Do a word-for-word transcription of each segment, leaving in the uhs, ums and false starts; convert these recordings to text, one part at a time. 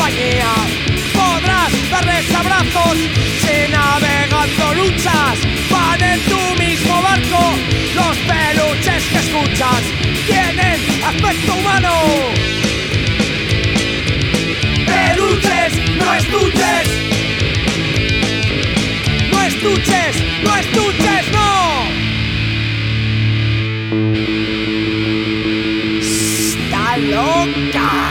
compañía. Podrás darles abrazos si navegando luchas. Van en tu mismo barco. Los peluches que escuchas tienen aspecto humano. Peluches, no estuches. No estuches, no estuches, no. Está loca.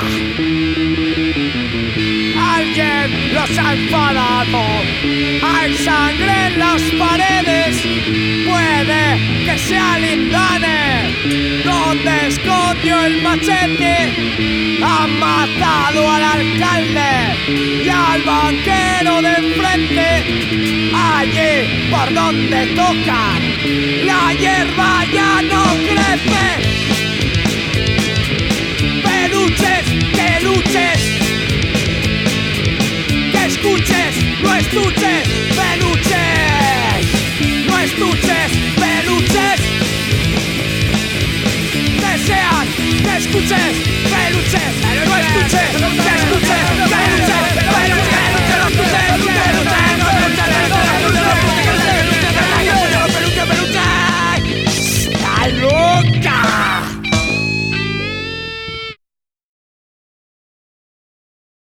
Alguien los ha enfadado. Hay sangre en las paredes. Puede que sea Lindane, donde escondió el machete. Ha matado al alcalde y al banquero de enfrente. Allí por donde toca, la hierba ya no crece. Peluches, que luches, que escuches, no estuches. Peluches, no estuches, peluches. Que sean, que escuches, peluches.